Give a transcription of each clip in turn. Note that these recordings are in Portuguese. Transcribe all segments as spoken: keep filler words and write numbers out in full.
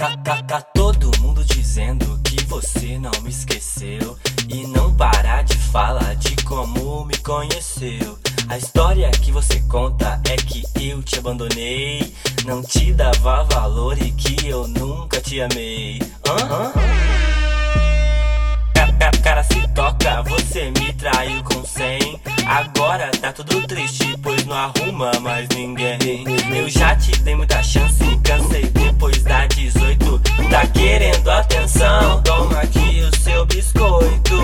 Tá, tá, tá todo mundo dizendo que você não me esqueceu e não parar de falar de como me conheceu. A história que você conta é que eu te abandonei, não te dava valor e que eu nunca te amei. Aham. Cara, se toca, você me traiu com cem. Agora tá tudo triste, pois não arruma mais ninguém. Eu já te dei muita chance, cansei depois da dezoito. Tá querendo atenção? Toma aqui o seu biscoito.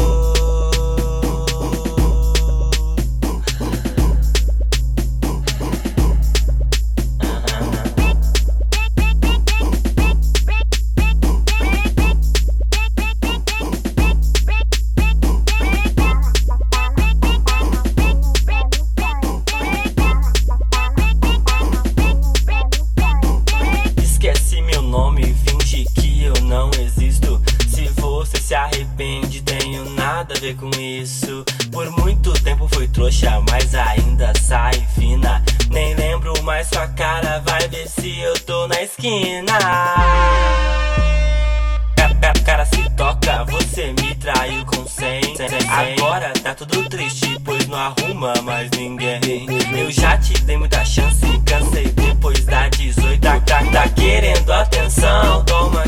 Finge que eu não existo. Se você se arrepende, tenho nada a ver com isso. Por muito tempo fui trouxa, mas ainda sai fina. Nem lembro mais sua cara, vai ver se eu tô na esquina. Cara, se toca, você me traiu com cem. Agora tá tudo triste, pois não arruma mais ninguém. Eu já te dei muita chance, cansei depois da dezoito. Tá, tá, tá querendo atenção? Toma